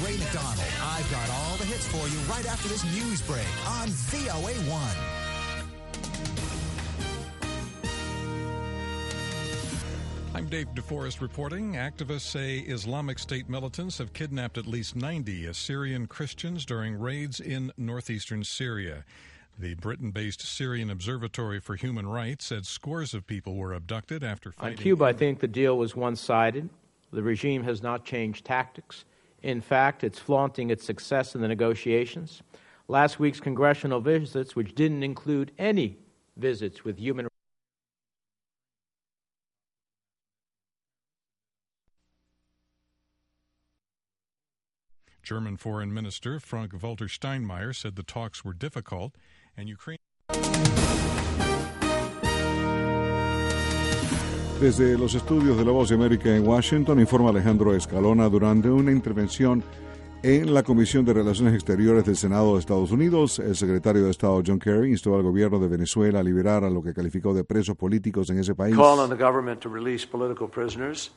Ray McDonald. I've got all the hits for you right after this news break on VOA1. I'm Dave DeForest reporting. Activists say Islamic State militants have kidnapped at least 90 Assyrian Christians during raids in northeastern Syria. The Britain-based Syrian Observatory for Human Rights said scores of people were abducted after fighting. On Cuba, I think the deal was one-sided. The regime has not changed tactics. In fact, it's flaunting its success in the negotiations. Last week's congressional visits, which didn't include any visits with human rights. German Foreign Minister Frank-Walter Steinmeier said the talks were difficult and Ukraine. Desde los estudios de La Voz de América en Washington, informa Alejandro Escalona. Durante una intervención en la Comisión de Relaciones Exteriores del Senado de Estados Unidos, el secretario de Estado John Kerry instó al gobierno de Venezuela a liberar a lo que calificó de presos políticos en ese país. Call on the government to release political prisoners.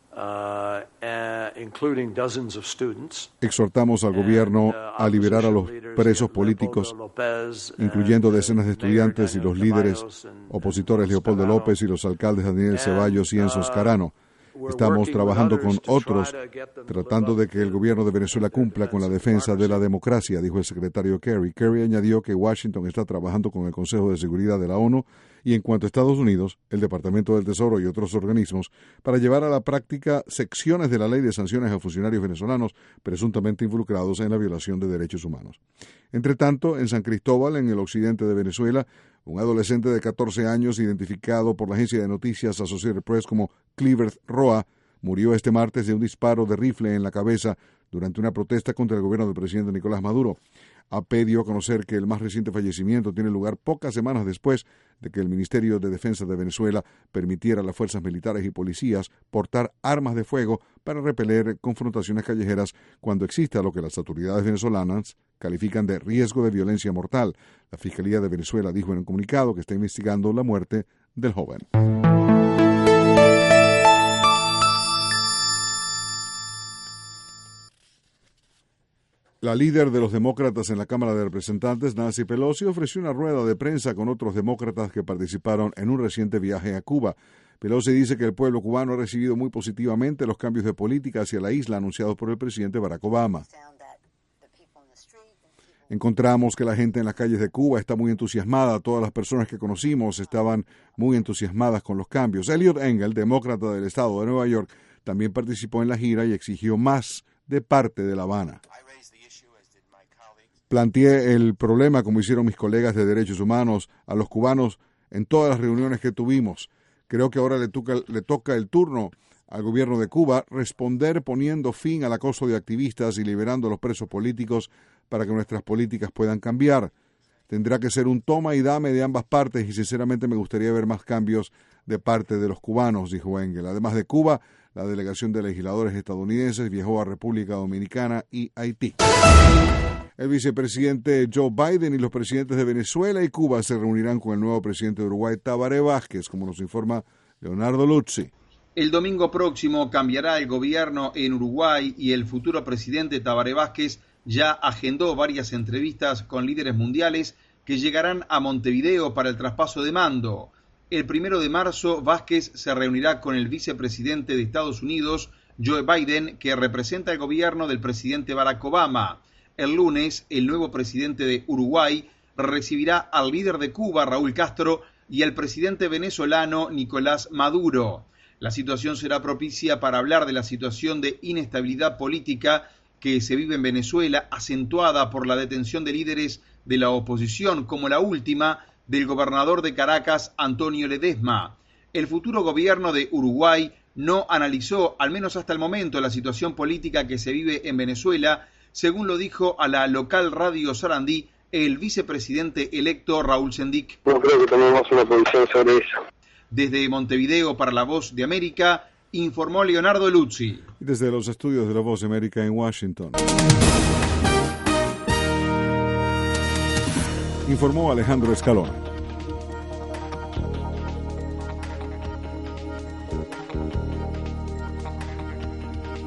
Including dozens of students. Exhortamos al gobierno a liberar a los presos políticos, incluyendo decenas de estudiantes y los líderes opositores Leopoldo López y los alcaldes Daniel Ceballos y Enzo Scarano. Estamos trabajando con otros, tratando de que el gobierno de Venezuela cumpla con la defensa de la democracia, dijo el secretario Kerry. Kerry añadió que Washington está trabajando con el Consejo de Seguridad de la ONU y en cuanto a Estados Unidos, el Departamento del Tesoro y otros organismos, para llevar a la práctica secciones de la ley de sanciones a funcionarios venezolanos presuntamente involucrados en la violación de derechos humanos. Entre tanto, en San Cristóbal, en el occidente de Venezuela, un adolescente de 14 años, identificado por la agencia de noticias Associated Press como Cleaver Roa, murió este martes de un disparo de rifle en la cabeza durante una protesta contra el gobierno del presidente Nicolás Maduro. AP dio a conocer que el más reciente fallecimiento tiene lugar pocas semanas después de que el Ministerio de Defensa de Venezuela permitiera a las fuerzas militares y policías portar armas de fuego para repeler confrontaciones callejeras cuando exista lo que las autoridades venezolanas califican de riesgo de violencia mortal. La Fiscalía de Venezuela dijo en un comunicado que está investigando la muerte del joven. La líder de los demócratas en la Cámara de Representantes, Nancy Pelosi, ofreció una rueda de prensa con otros demócratas que participaron en un reciente viaje a Cuba. Pelosi dice que el pueblo cubano ha recibido muy positivamente los cambios de política hacia la isla anunciados por el presidente Barack Obama. Encontramos que la gente en las calles de Cuba está muy entusiasmada. Todas las personas que conocimos estaban muy entusiasmadas con los cambios. Eliot Engel, demócrata del estado de Nueva York, también participó en la gira y exigió más de parte de La Habana. Planteé el problema, como hicieron mis colegas de derechos humanos, a los cubanos en todas las reuniones que tuvimos. Creo que ahora le toca el turno al gobierno de Cuba responder poniendo fin al acoso de activistas y liberando a los presos políticos para que nuestras políticas puedan cambiar. Tendrá que ser un toma y dame de ambas partes y sinceramente me gustaría ver más cambios de parte de los cubanos, dijo Engel. Además de Cuba, la delegación de legisladores estadounidenses viajó a República Dominicana y Haití. El vicepresidente Joe Biden y los presidentes de Venezuela y Cuba se reunirán con el nuevo presidente de Uruguay, Tabaré Vázquez, como nos informa Leonardo Luzzi. El domingo próximo cambiará el gobierno en Uruguay y el futuro presidente Tabaré Vázquez ya agendó varias entrevistas con líderes mundiales que llegarán a Montevideo para el traspaso de mando. El 1 de marzo, Vázquez se reunirá con el vicepresidente de Estados Unidos, Joe Biden, que representa el gobierno del presidente Barack Obama. El lunes, el nuevo presidente de Uruguay recibirá al líder de Cuba, Raúl Castro, y al presidente venezolano, Nicolás Maduro. La situación será propicia para hablar de la situación de inestabilidad política que se vive en Venezuela, acentuada por la detención de líderes de la oposición, como la última del gobernador de Caracas, Antonio Ledesma. El futuro gobierno de Uruguay no analizó, al menos hasta el momento, la situación política que se vive en Venezuela, según lo dijo a la local radio Sarandí el vicepresidente electo Raúl Sendic. No creo que tomemos una posición sobre eso. Desde Montevideo para La Voz de América, informó Leonardo Luzzi. Desde los estudios de La Voz de América en Washington, informó Alejandro Escalona.